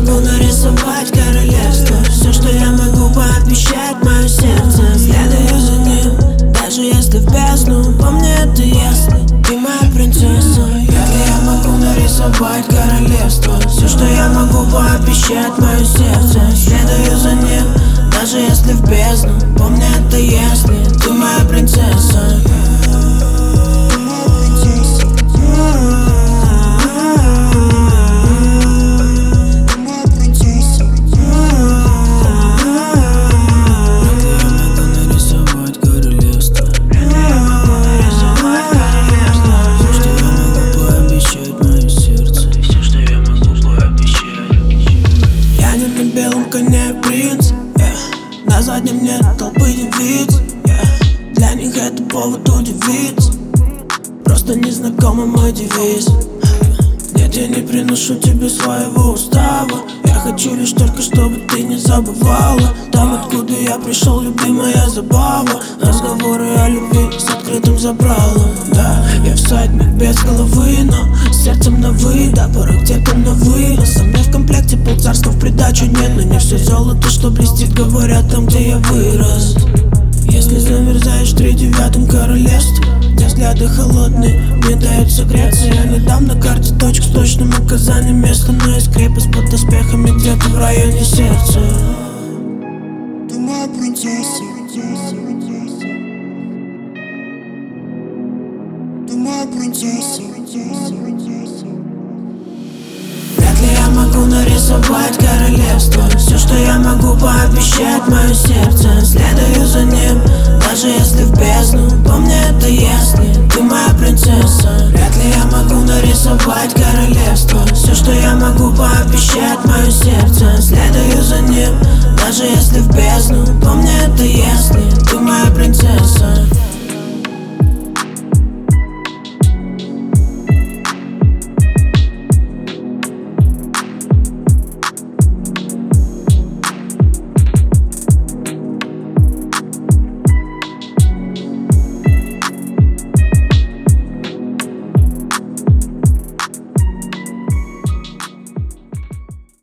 могу нарисовать королевство. Все, что я могу пообещать, мое сердце. Следую за ним, даже если в бездну. Помни это, если ты моя принцесса. Если я могу нарисовать королевство, все, что я могу пообещать, мое сердце. Следую за ним, даже если в бездну. Помни это, если ты моя принцесса. Принц, на заднем нет толпы девиц, для них это повод удивиться. Просто незнакомый мой девиз. Нет, я не приношу тебе своего устава. Я хочу лишь только, чтобы ты не забывала там, откуда я пришел, любимая забава. Разговоры о любви с открытым забралом. Да, я всадник без головы, но с сердцем на вы. Да, порой где-то на вы, но со мной в комплекте полцарства в придачу нет. Но не все золото, что блестит, говорят там, где я вырос. Если замерзаешь в 39-м королевстве, где взгляды холодные не дают согреться, я не дам на карте точку с точным указанием места, но есть крепость под доспехами где-то в районе сердца. Ты моя принцесса. Ты моя принцесса. Вряд ли я могу нарисовать королевство. Все, что я могу пообещать, мое сердце. Следую за ним, даже если в бездну. Помни это, если ты моя принцесса. Вряд ли я могу нарисовать королевство. Все, что я могу пообещать, мое сердце. Следую за ним, даже если в бездну. Помни это, если